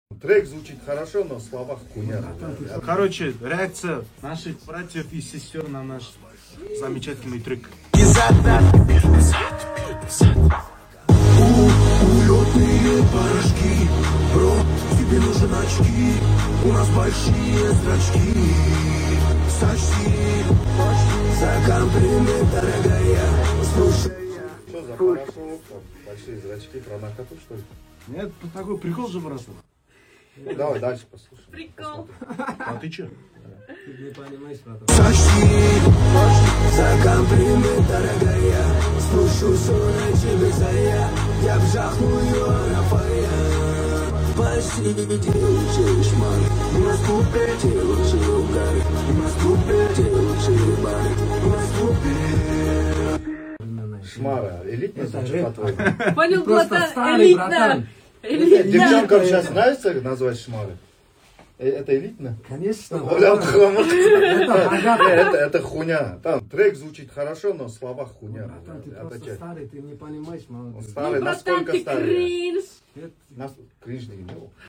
Трек звучит хорошо, но слова хуйня. Короче, реакция наших братьев и сестер на наш замечательный трек. Улетные порошки, бро, тебе нужен очки. У нас большие зрачки. Сочти за комплимент, дорогая. Слушай. Что за хорошо? Большие зрачки про наркоту, что ли? Нет, такой прикол же просто. Давай дальше послушаем. Прикол. А ты че? Ты не понимаешь, братан. Сочти за комплимент, дорогая. Спущусь на тебе зая. Я вжахну ее Рафая. Почти лучший шмар. У нас купите лучшие угары. У нас купите лучшие бары. У нас купите. Шмара, элитно Это звучит рэп. по-твоему? Понял, Просто братан, старый, элитно. братан. Элитно. Девчонкам сейчас нравится назвать шмары? Это элитно? Конечно. Бля, братан. Это богато. это хуйня. Там трек звучит хорошо, но слова хуйня. Братан, ты Это просто че? старый, ты не понимаешь, Он молодец. старый, Ну, братан, насколько ты старый? кринж. Кринж не имел.